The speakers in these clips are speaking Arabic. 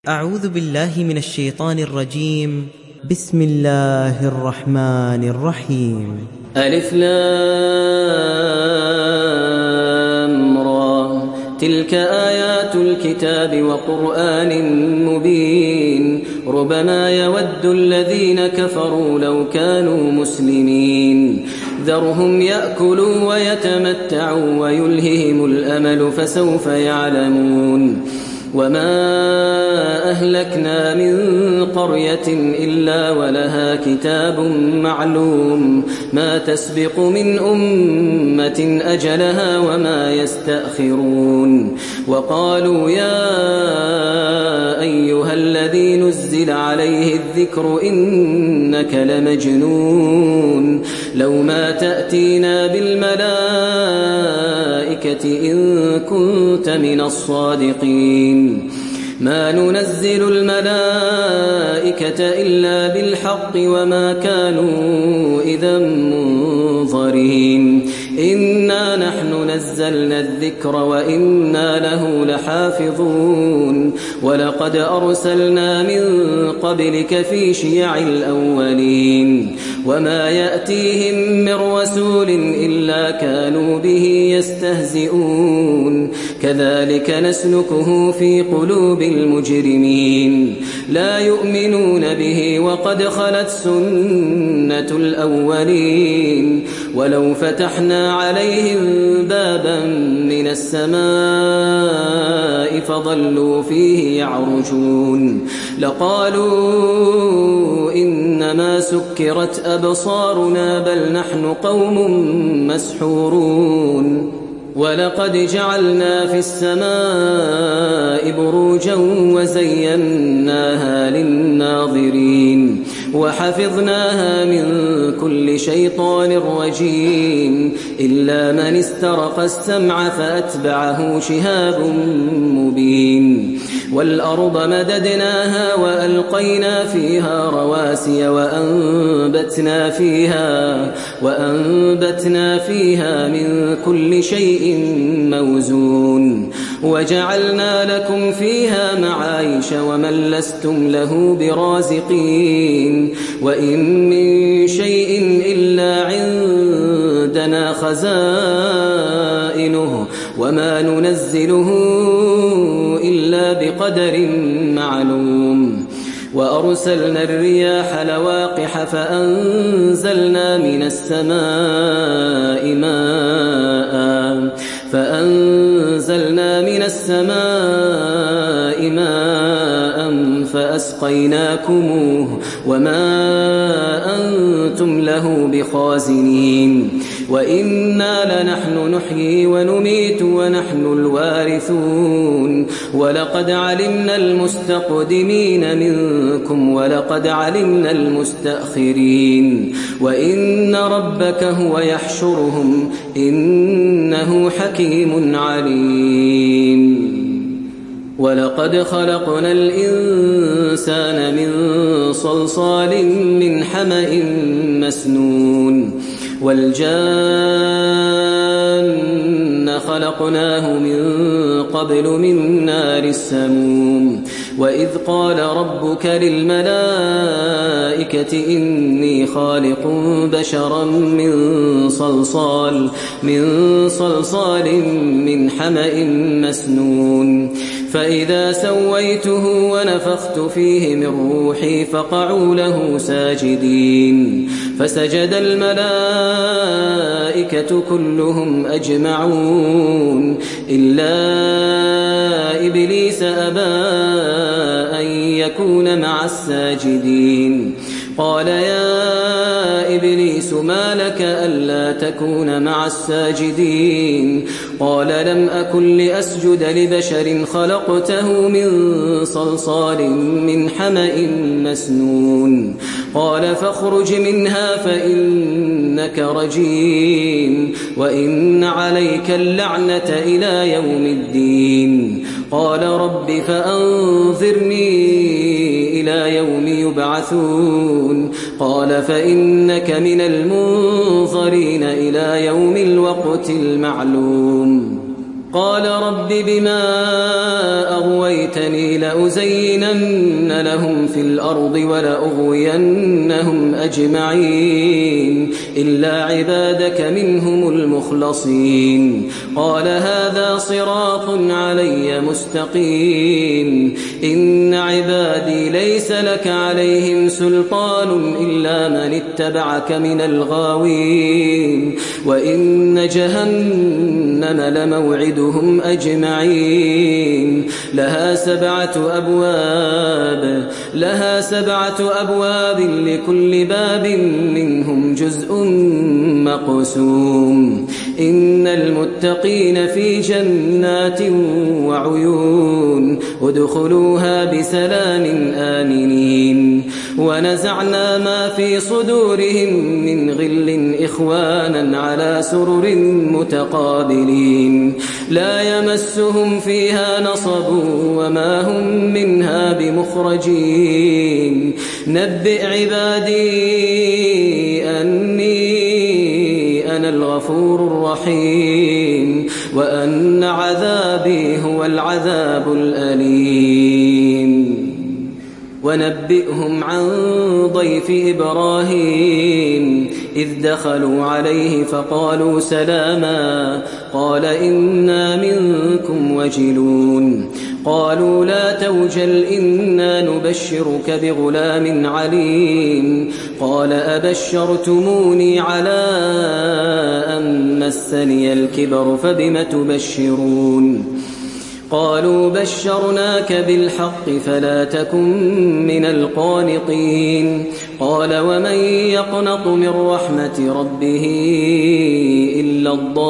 أعوذ بالله من الشيطان الرجيم. بسم الله الرحمن الرحيم. ألف لام را تلك آيات الكتاب وقرآن مبين ربما يود الذين كفروا لو كانوا مسلمين ذرهم يأكلوا ويتمتعوا ويلههم الأمل فسوف يعلمون وما أهلكنا من قرية إلا ولها كتاب معلوم ما تسبق من أمة أجلها وما يستأخرون وقالوا يا أيها الذي نزل عليه الذكر إنك لمجنون لو ما تأتينا بالملائكة إن كنت من الصادقين ما ننزل الملائكة إلا بالحق وما كانوا إذا منظرين إنا نحن نزلنا الذكر وإنا له لحافظون ولقد أرسلنا من قبلك في شيع الأولين وما يأتيهم من رسول إلا كانوا به يستهزئون كذلك نسلكه في قلوب المجرمين لا يؤمنون به وقد خلت سنة الأولين ولو فتحنا عليهم بابا من السماء فظلوا فيه يعرجون لقالوا إنما سكرت أبصارنا بل نحن قوم مسحورون ولقد جعلنا في السماء بروجا وزيناها للناظرين وحفظناها من كل شيطان رجيم إلا من استرق السمع فأتبعه شهاب مبين والأرض مددناها وألقينا فيها رواسي وأنبتنا فيها من كل شيء موزون وجعلنا لكم فيها معايش ومن لستم له برازقين وإن من شيء إلا عندنا خزائنه وما ننزله إلا بقدر معلوم وأرسلنا الرياح لواقح فأنزلنا من السماء ماء فأسقيناكموه وما أنتم له بخازنين وإنا لنحن نحيي ونميت ونحن الوارثون ولقد علمنا المستقدمين منكم ولقد علمنا المستأخرين وإن ربك هو يحشرهم إنه حكيم عليم ولقد خلقنا الإنسان من صلصال من حمأ مسنون والجان خلقناه من قبل من نار السموم وإذ قال ربك للملائكة إني خالق بشرا من صلصال من حمأ مسنون فإذا سويته ونفخت فيه من روحي فقعوا له ساجدين فسجد الملائكة كلهم أجمعون إلا إبليس أبى أن يكون مع الساجدين قال يا إبليس ما لك ألا تكون مع الساجدين قال لم أكن لأسجد لبشر خلقته من صلصال من حمأ مسنون قال فاخرج منها فإنك رجيم وإن عليك اللعنة إلى يوم الدين قال رب فأنظرني إلى يوم يبعثون قال فإنك من المنظرين إلى يوم الوقت المعلوم قال رب بما أغويتني لأزينن لهم في الأرض ولأغوينهم أجمعين إلا عبادك منهم المخلصين قال هذا صراط علي مستقيم إن عبادي ليس لك عليهم سلطان إلا من اتبعك من الغاوين وإن جهنم لموعدهم أجمعين لها سبعة أبواب لكل باب منهم جزء مقسوم إن المتقين في جنات وعيون ادخلوها بسلام آمنين ونزعنا ما في صدورهم من غل إخوانا على سرر متقابلين لا يمسهم فيها نصب وما هم منها بمخرجين نبئ عبادي أني أنا الغفور الرحيم وأن عذابي هو العذاب الأليم ونبئهم عن ضيف إبراهيم إذ دخلوا عليه فقالوا سلاما قال إنا منكم وجلون قالوا لا توجل إنا نبشرك بغلام عليم قال أبشرتموني على أن مسني الكبر فبم تبشرون قالوا بشرناك بالحق فلا تكن من القانطين قال ومن يقنط من رحمة ربه إلا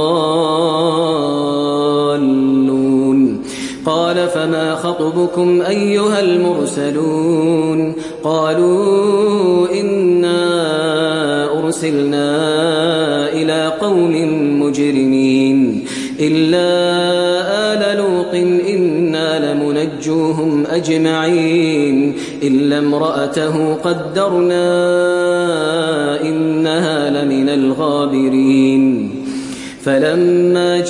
الضالون قال فما خطبكم أيها المرسلون قالوا إنا أرسلنا إلى قوم مجرمين إلا آل لوط إنا لمنجوهم أجمعين إلا امرأته قدرنا إنها لمن الغابرين فلما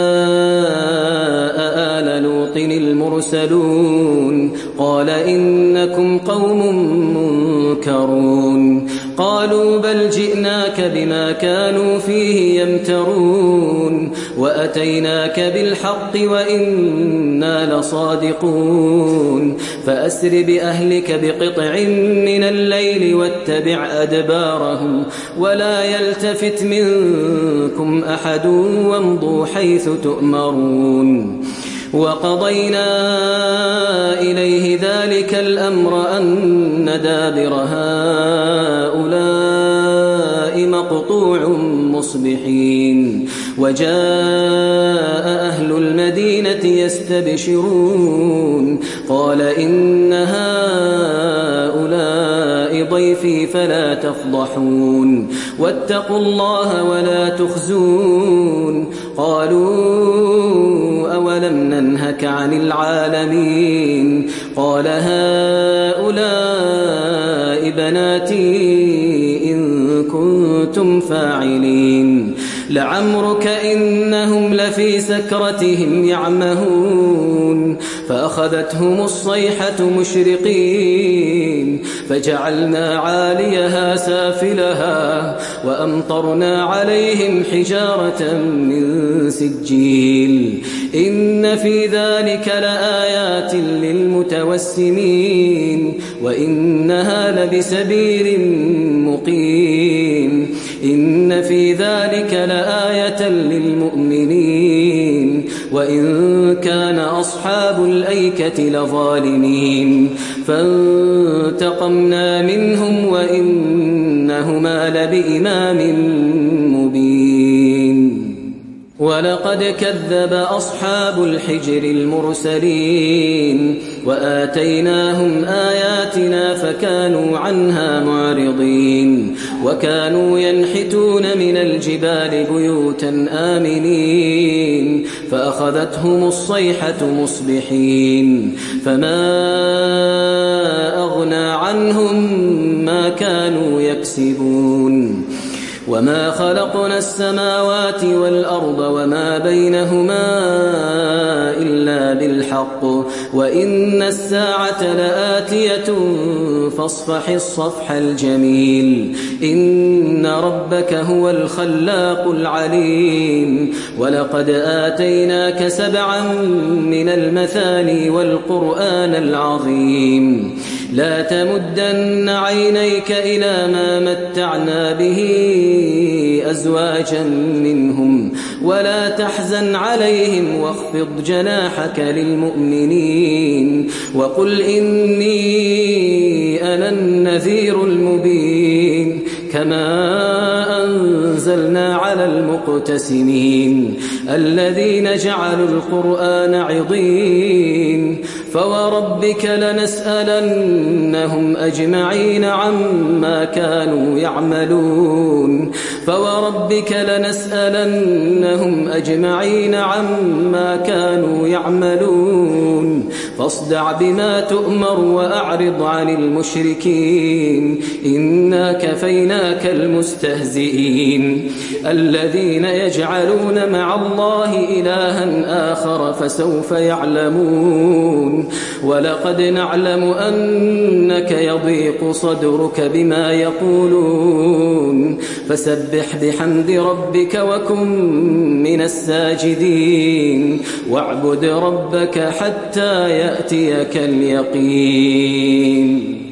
جاء آل لوط المرسلون قال إنكم قوم منكرون قالوا بل جئناك بما كانوا فيه يمترون وأتيناك بالحق وإنا لصادقون فأسر بأهلك بقطع من الليل واتبع أدبارهم ولا يلتفت منكم أحد وامضوا حيث تؤمرون وقضينا إليه ذلك الأمر أن دابر هؤلاء مقطوع مصبحين وجاء أهل المدينة يستبشرون قال إن هؤلاء ضيفي فلا تفضحون واتقوا الله ولا تخزون قالوا أولم ننهك عن العالمين قال هؤلاء بناتي إن كنتم فاعلين لعمرك إنهم لفي سكرتهم يعمهون فأخذتهم الصيحة مشرقين فجعلنا عاليها سافلها وأمطرنا عليهم حجارة من سجيل إن في ذلك لآيات للمتوسمين وإنها لبسبيل مقيم إن في ذلك لآية للمؤمنين وإن كان أصحاب الأيكة لظالمين فانتقمنا منهم وإنهما لبإمام مبين ولقد كذب أصحاب الحجر المرسلين وآتيناهم آياتنا فكانوا عنها معرضين وكانوا ينحتون من الجبال بيوتا آمنين فأخذتهم الصيحة مصبحين فما أغنى عنهم ما كانوا يكسبون وما خلقنا السماوات والأرض وما بينهما إلا بالحق وإن الساعة لآتية فاصفح الصفح الجميل إن ربك هو الخلاق العليم ولقد آتيناك 7 من المثاني والقرآن العظيم لا تمدن عينيك إلى ما متعنا به أزواجا منهم ولا تحزن عليهم واخفض جناحك للمؤمنين وقل إني أنا النذير المبين كما أنزلنا على المقتسمين الذين جعلوا القرآن عضين فوربك لنسألنهم أجمعين عما كانوا يعملون فوربك لنسألنهم أجمعين عما كانوا يعملون فاصدع بما تؤمر وأعرض عن المشركين إنا كفيناك المستهزئين الذين يجعلون مع الله إلها آخر فسوف يعلمون ولقد نعلم أنك يضيق صدرك بما يقولون فسبح بحمد ربك وكن من الساجدين واعبد ربك حتى يأتيك اليقين